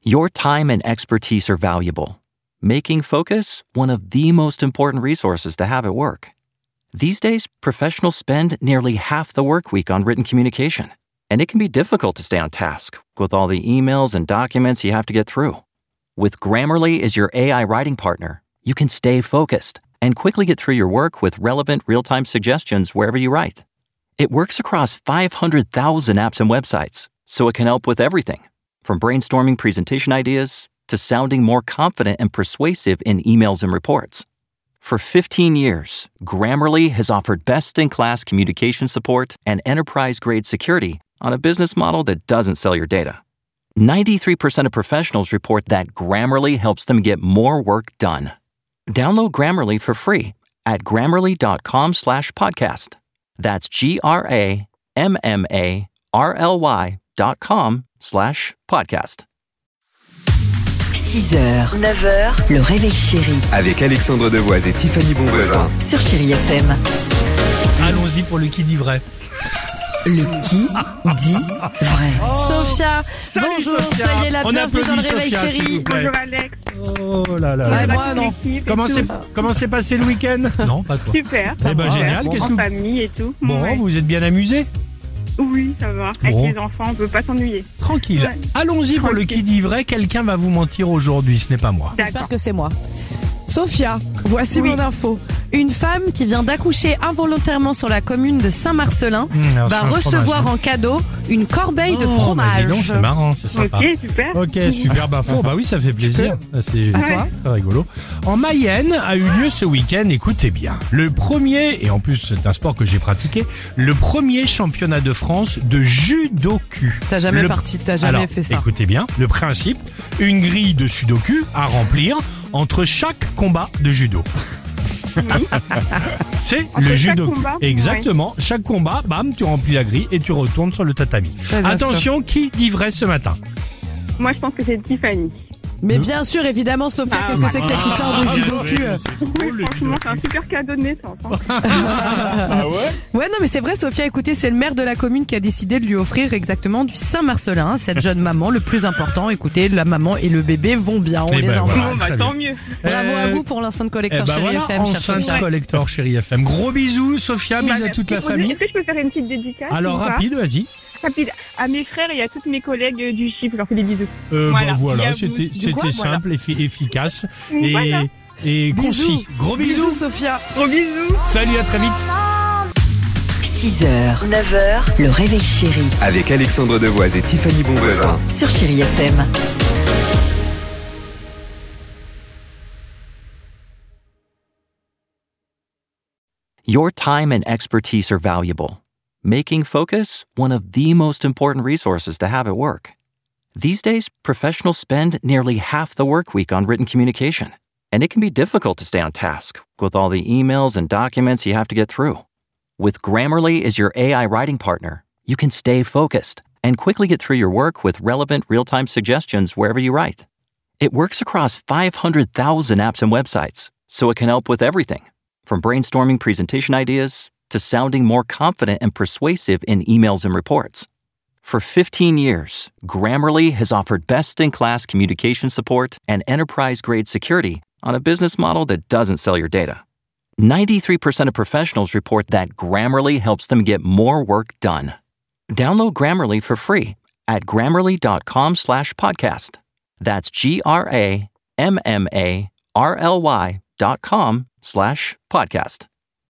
Your time and expertise are valuable, making focus one of the most important resources to have at work. These days, professionals spend nearly half the work week on written communication, and it can be difficult to stay on task with all the emails and documents you have to get through. With Grammarly as your AI writing partner, you can stay focused and quickly get through your work with relevant real-time suggestions wherever you write. It works across 500,000 apps and websites, so it can help with everything, from brainstorming presentation ideas to sounding more confident and persuasive in emails and reports. For 15 years, Grammarly has offered best-in-class communication support and enterprise-grade security on a business model that doesn't sell your data. 93% of professionals report that Grammarly helps them get more work done. Download Grammarly for free at grammarly.com/podcast. That's GRAMMARLY.com/podcast. 6h, 9h, le réveil chéri Avec Alexandre Devoise et Tiffany Bonvoisin. sur Chéri FM. Allons-y pour le qui dit vrai. Le qui dit vrai. Sophia, Salut, bonjour, Sophia. soyez la On bienvenue dans le applaudit réveil Sophia, s'il chéri. vous plaît. Bonjour Alex. Oh là là. Ouais, là. moi non. Comment s'est passé le week-end? Non, pas toi. Super. Eh ben génial, qu'est-ce que En vous... famille et tout. Bon, Ouais. vous êtes bien amusés? Oui, ça va. Avec Bon. les enfants, on peut pas s'ennuyer. Tranquille. Ouais. Allons-y pour le qui dit vrai. Quelqu'un va vous mentir aujourd'hui, ce n'est pas moi. J'espère D'accord. que c'est moi. Sophia, voici Oui. mon info. Une femme qui vient d'accoucher involontairement sur la commune de Saint-Marcelin Alors, va c'est un recevoir fromage, en cadeau une corbeille de Oh, bah, fromage. dis donc, c'est marrant, c'est sympa. Ok, super. Ok, super, bah oui, ça fait plaisir. C'est toi très rigolo. En Mayenne a eu lieu ce week-end, écoutez bien, le premier, et en plus c'est un sport que j'ai pratiqué, le premier championnat de France de judoku. T'as jamais Le- t'as jamais Alors, fait ça. écoutez bien, le principe, une grille de sudoku à remplir entre chaque combat de judo. C'est Entre le chaque judo. combat, Exactement. Chaque combat, bam, tu remplis la grille et tu retournes sur le tatami. Ouais, bien Attention, qui dit vrai ce matin? Moi, je pense que c'est Tiffany. Mais bien sûr, évidemment, Sophia, qu'est-ce que c'est que cette histoire de judoku Oui, franchement, c'est un super cadeau de naissance. Hein. Ouais, non, mais c'est vrai, Sophia, écoutez, c'est le maire de la commune qui a décidé de lui offrir exactement du Saint-Marcelin, cette jeune maman. Le plus important, écoutez, la maman et le bébé vont bien, on Eh les ben embrasse. voilà. Bon, bah, salut. tant mieux. Bravo à vous pour l'enceinte collector Chéri voilà, FM, chère enceinte Sophia. collector Chéri FM. Gros bisous, Sophia, Bah, bisous à toute la merci. famille. Est-ce que je peux faire une petite dédicace Alors ou pas rapide, vas-y. Rapide. À mes frères et à toutes mes collègues du CHIP, je leur fais des bisous. Voilà, Voilà. c'était Du quoi, voilà. simple, efficace Voilà. et concis. Gros bisous. Sophia. Gros bisous. Salut, à très vite. 6h, 9h, le réveil chéri Avec Alexandre Devoise et Tiffany Bonvoisin. sur Chéri FM. Your time and expertise are valuable, making focus one of the most important resources to have at work. These days, professionals spend nearly half the work week on written communication, and it can be difficult to stay on task with all the emails and documents you have to get through. With Grammarly as your AI writing partner, you can stay focused and quickly get through your work with relevant real-time suggestions wherever you write. It works across 500,000 apps and websites, so it can help with everything, from brainstorming presentation ideas to sounding more confident and persuasive in emails and reports. For 15 years, Grammarly has offered best-in-class communication support and enterprise-grade security on a business model that doesn't sell your data. 93% of professionals report that Grammarly helps them get more work done. Download Grammarly for free at grammarly.com/podcast. That's GRAMMARLY.com/podcast.